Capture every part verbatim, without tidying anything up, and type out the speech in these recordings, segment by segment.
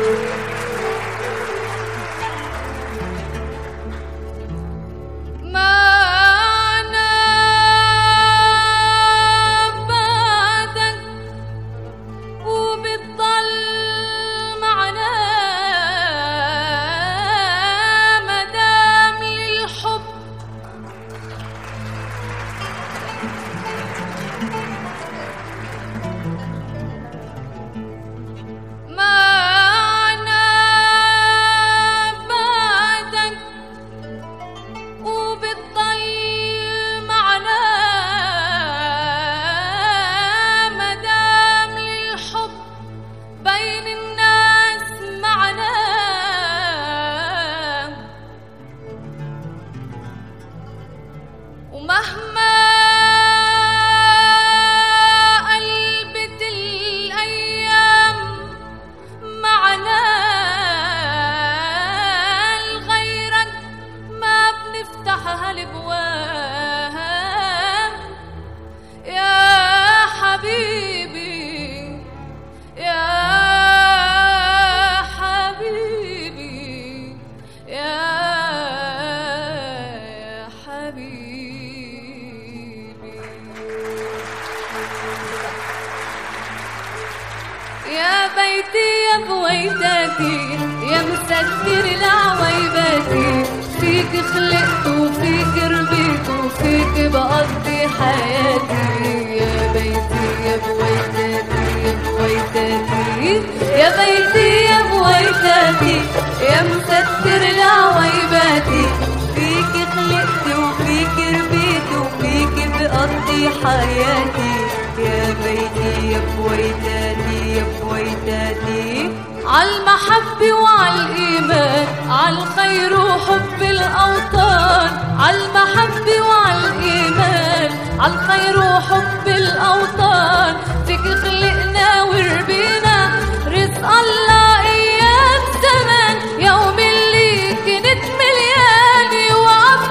يا بيتي يا بويداتي يا مسكر العويباتي، فيك خلقت وفيك ربيت وفيك بقضي حياتي. يا بيتي يا بويداتي يا بويداتي يا بيتي يا بويداتي يا مسكر العويباتي، فيك خلقت وفيك ربيت وفيك بقضي حياتي. يا بيتي يا بويداتي يا بويداتي عالمحبة وعالإيمان، عالخير وحب الأوطان، عالمحبة وعالإيمان، عالخير وحب الأوطان. فيك خلقنا وربينا رزق الله أيام زمان، يوم اللي كنت مليانة وقف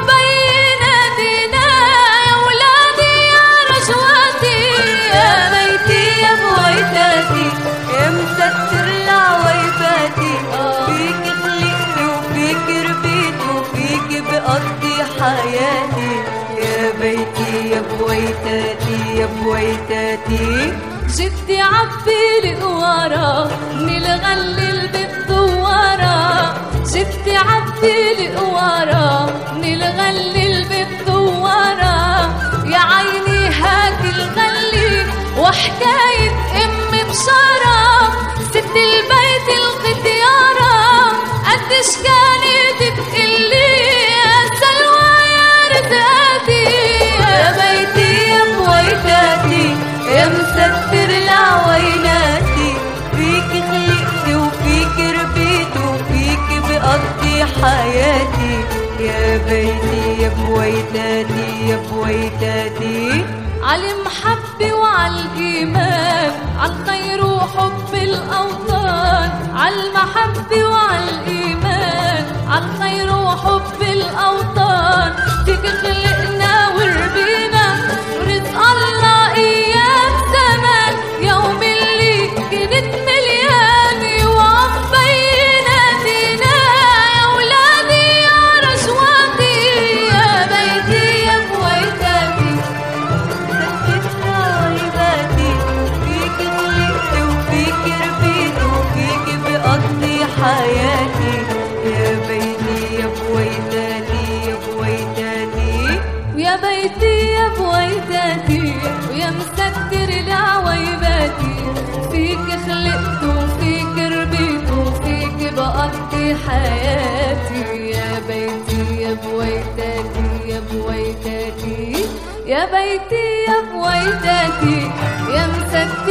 بيناتنا يا ولادي يا رجواتي. يا بيتي يا بويداتي يا مستر العويباتي، فيك خلقت وفيك ربيت وفيك بقضي حياتي. يا بيتي يا بويداتي يا بويداتي جدي عبالي قوارا من الغل بالثوارا، جدي عبالي قوارا من الغل بالثوارا. يا عيني هاك الغلي وحكاية أم بشارة، ست البيت الختيارة قديش كانت تقلي يا سلوى يا رزقاتي. يا بيتي يا بويداتي يا مستر العويناتي، فيك خلقت وفيك ربيت وفيك بقضي حياتي. يا بيتي يا بويداتي يا بويداتي عالمحبة وعالإيمان، عالخير وحب الأوطان، عالمحبة وعالإيمان، عالخير وحب الأوطان. فيك خلقنا وربينا رزق الله أيام زمان، يوم اللي كنت مليانة وقف بيناتنا يا ولادي يا رجواتي. يا بيتي يا بويداتي فيك خلقت وفيك ربيت وفيك بقضي حياتي. يا بيتي يا بويداتي يا بويداتي ويا بيتي يا بويداتي ويا مسكر العويباتي، فيك خلقت وفيك ربيت وفيك بقضي حياتي. يا بيتي يا بويداتي يا بويداتي يا بيتي يا بويداتي يا مسكر